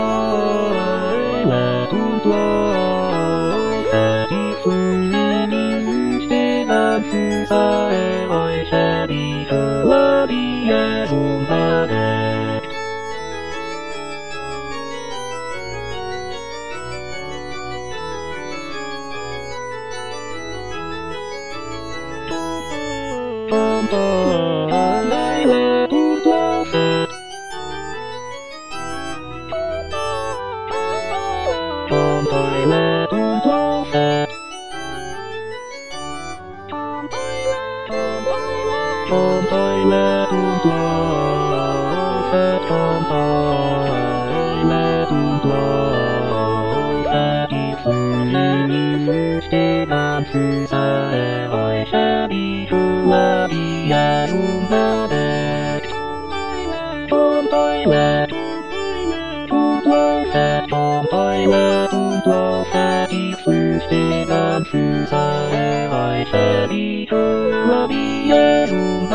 は本当サティスにしてダンスさえおいしゃびふわびやるんだね。本当愛は本当さ本当は本当さ本当は本当さ本当は本当さいつにしてダンスさえおいしゃびふわびやるんだね。本当は本当さ本当は本当さいつしてダンスさえおいしゃびふわびやるんだね。